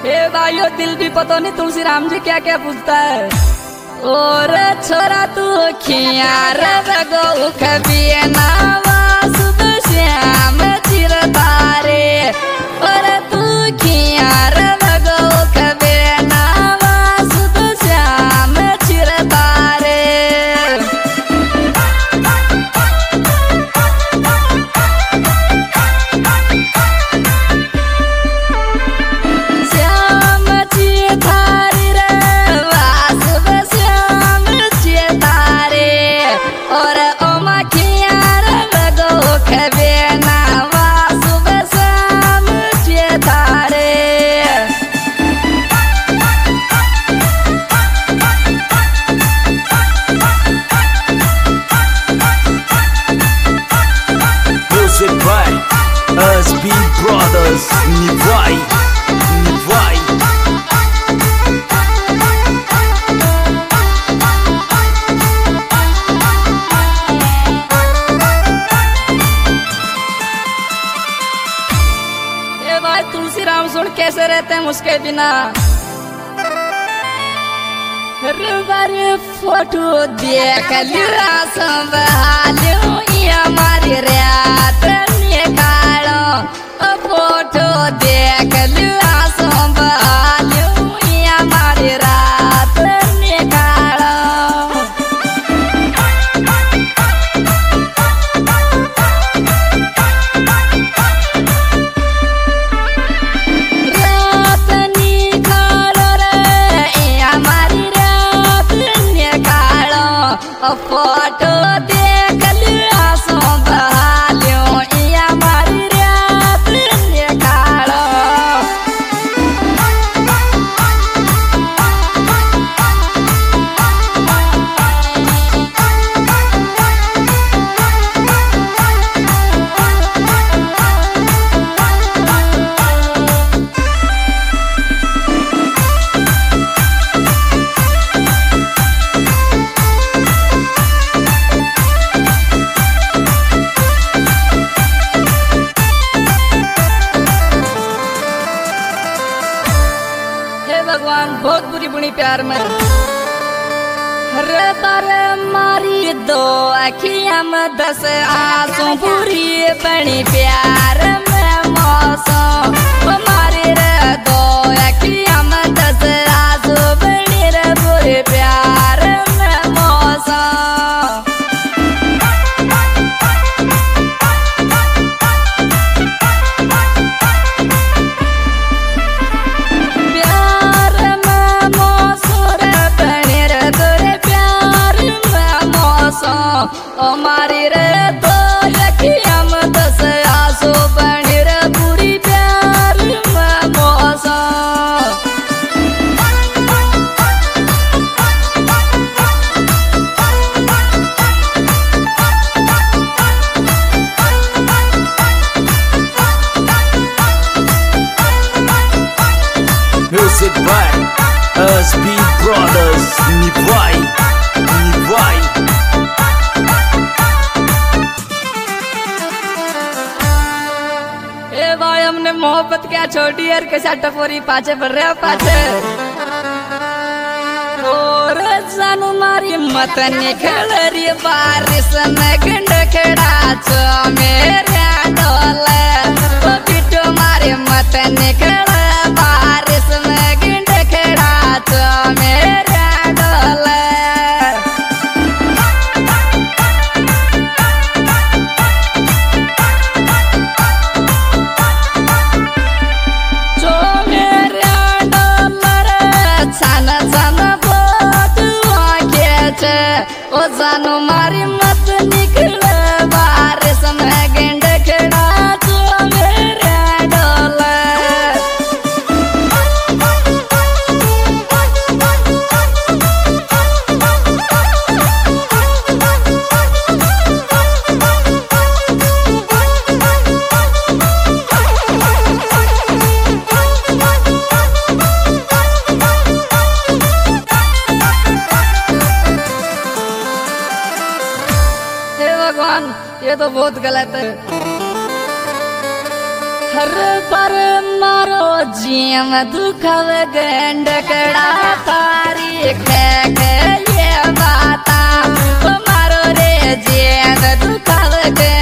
हे भाइयों, दिल भी पता नहीं तुलसी राम जी क्या क्या पूछता है। और छोरा तू खियार गो खबिए नावा सुबह श्याम चिर तारे। और तू खियार गो खबिए नावा सुबह श्याम चिर तारे। श्याम चिर तारे रे वासुब श्याम चिर तारे। और ओमा खियार गो खबिए नावा सुबह श्याम चिर तारे। Music by SB Brothers. Nivai, Nivai. ए भाई तुलसी राम सुन कैसे रहते हैं उसके बिना। बारे फोटो देख लिया संभालो ये हमारी रात निकालो। फोटो देख लिया संभालो ये हमारी रात निकालो। रात निकालो रे ये हमारी रात निकालो। फोटो देख लिया संभालो ये हमारी रात निकालो। हे भगवान, बहुत बुरी बुरी प्यार में रे तारे मारी दो अखियां में 10 आंसू बुरी बनी प्यार में मौसम। मारी रे दो अखियां में 10 आंसू बनी रे बुरी प्यार में मौसम। प्यार में मौसम रे बनी रे तोरे प्यार में मौसम। ओ मारी रे दो अखियां में 10 आंसू बनी रे बुरी प्यार में मौसम। Music by SB Brothers. Nivai, Nivai. ए भाई, हमने मोहब्बत क्या छोड़ी यार, कैसा टपोरी पाछे बढ़ रहे हो पाछे। और जानू मारी मत निकल रही बारिश में गंड खड़ा छो मेरा डोले। ओ बिट्टू मारी मत निकल बारिश में गंड खड़ा छो मेरा डोले। जो मेरा डोलर छान छान बोतुआ के छे। ओ जानू मारी मत निकल बारिश में गंड खड़ा छो मेरा डोलर। हे भगवान, ये तो बहुत गलत है। हर पर मारो जियम दुखव गंडकड़ा थारी ये बाता मारो रे जियम दुखव